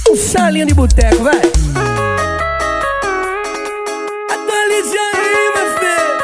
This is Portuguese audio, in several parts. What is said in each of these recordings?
Um salinho de boteco, vai. Atualiza aí, meu filho.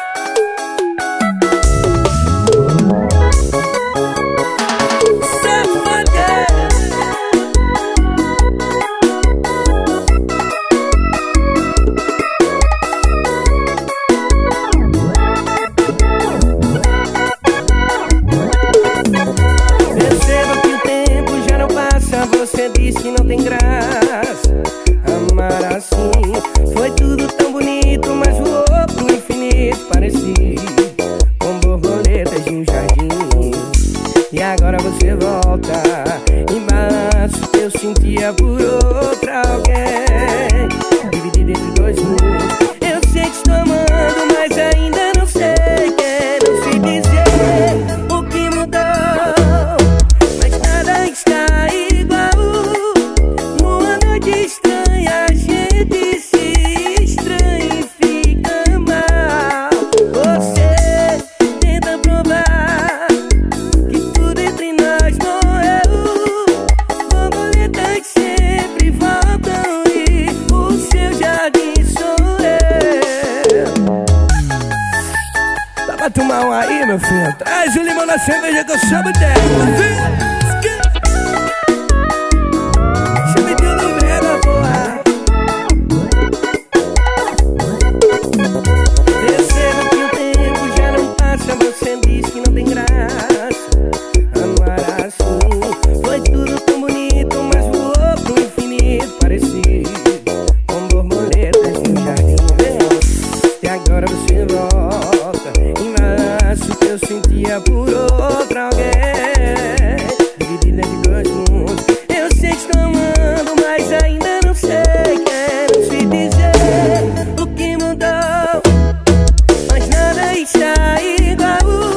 Você disse que não tem graça amar assim. Foi tudo tão bonito, mas voou pro infinito, parecido com borboletas de um jardim. E agora você volta embaixo que eu sentia por outra alguém, dividido entre dois mundos. Eu sei que estou amando, mas ainda não sei. Quero se dizer o que mudou, mas nada está estranha, a gente se estranha e fica mal. Você tenta provar que tudo entre nós morreu. Borboletas sempre voltam e o seu jardim sou eu. Dá pra tomar um aí, meu filho? Traz o limão na cerveja que eu sou boteco, meu filho. Você diz que não tem graça amar assim. Foi tudo tão bonito, mas voou pro infinito, parecido com borboletas de um jardim. E agora você volta em março que eu sentia por outra alguém, dividida de dois mundos. Eu sei que estou amando, mas ainda não sei. Quero te dizer o que mudou, mas nada está igual.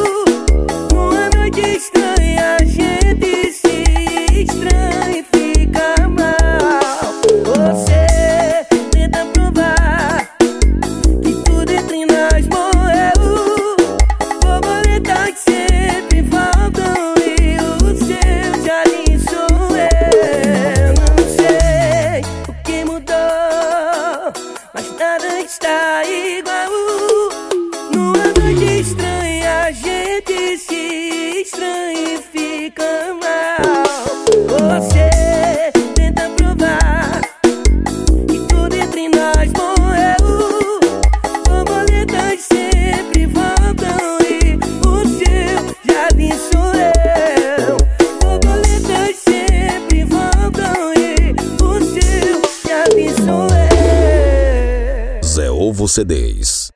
Estranha, a gente se estranha e fica mal. Você tenta provar que tudo entre nós morreu. Borboletas sempre voltam e o seu jardim sou eu. Não sei o que mudou, mas nada está igual. Numa noite estranha, a gente se estranha e fica mal. Você tenta provar que tudo entre nós morreu. Borboletas sempre voltam e o seu jardim sou eu. Borboletas sempre voltam e o seu jardim sou eu. Zé Ovo CDs.